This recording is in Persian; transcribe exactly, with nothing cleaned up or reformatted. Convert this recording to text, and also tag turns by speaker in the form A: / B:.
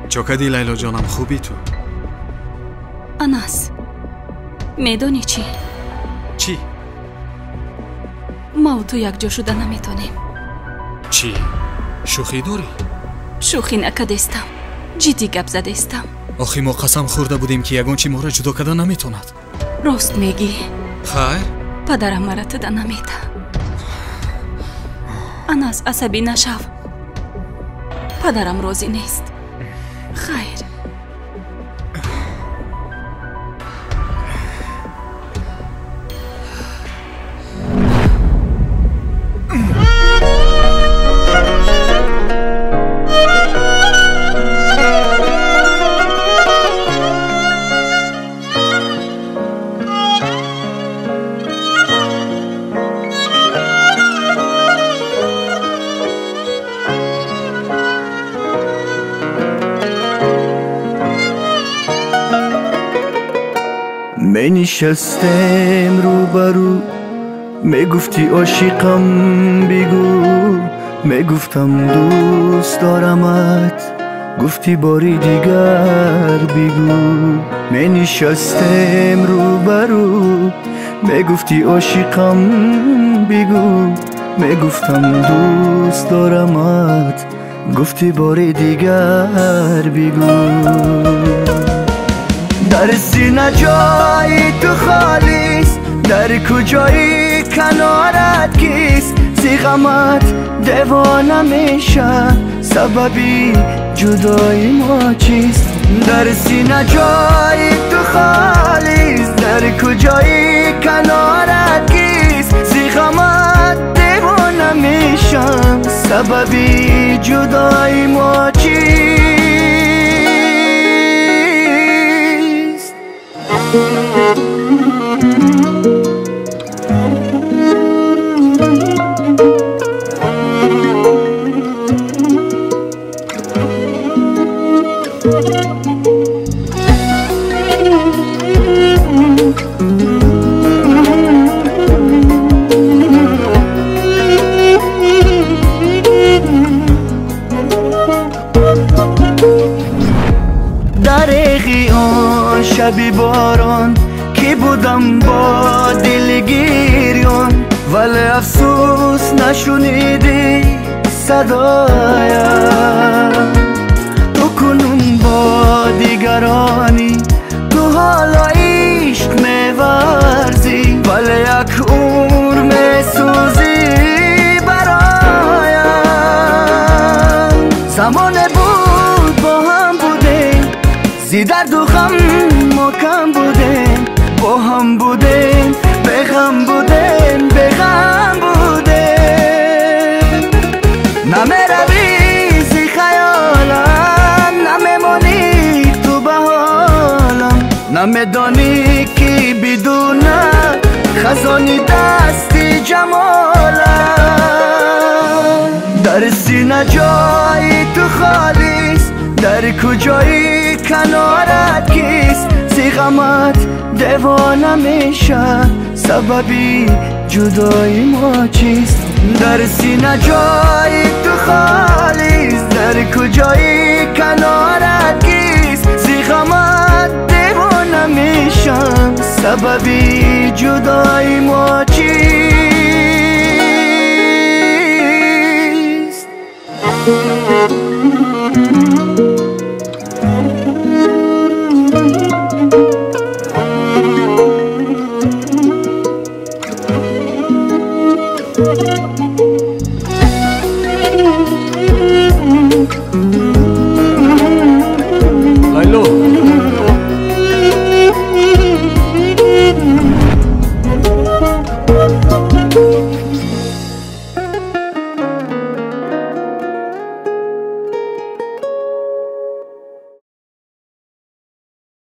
A: چوکدی لیلا جانم، خوبی تو؟
B: انس میدونی چی؟
A: چی؟
B: ما و تو یک جا شده نمیتونیم.
A: چی؟ شوخی داری؟
B: شوخی نکردستم، جدی گپ زدستم.
A: آخی ما قسم خورده بودیم که یگان چی ما را جدا کردن نمیتوند.
B: راست میگی.
A: خیر؟
B: پدرم مرا تدا نمیده. انس عصبی نشو، پدرم راضی نیست. خیر.
C: می نشستم رو برو، می گفتی عاشقم بگو، می گفتم دوست دارمت، گفتی باری دیگر بگو. می نشستم رو برو، می گفتی عاشقم بگو، می گفتم دوست دارمت، گفتی باری دیگر بگو. در سینه جای تو خالیست، در کجای کنارت کیست؟ زیغمت دیوانه میشه، سببی جدای ما چیست؟ در سینه جای تو خالیست، در کجای کنارت کیست؟ زیغمت دیوانه میشه، سببی جدای ما چیست؟ دریغی آن شبی باران که بودم با دلگیریان، ولی افسوس نشنیدی صدایم. تو کنون با دیگرانی، تو حالا عشق میورزی، ولی یک عمر میسوزی برایم. زمانه بود با هم بودیم، زی درد و غم ما کم بودیم، با هم بودیم به غم بودیم، به غم بودیم. نمیروی زی خیالم، نمیمانی تو به حالم، نمیدانی که بدون خزانی دستی جمالم. در سینه جای تو خالیست، در کجای کنارت کیست؟ زیغمت دیوانه میشه، سببی جدای ما چیست؟ در سینه جای تو خالیست، در کجای کنارت کیست؟ زیغمت دیوانه میشه، سببی جدای ما چیست؟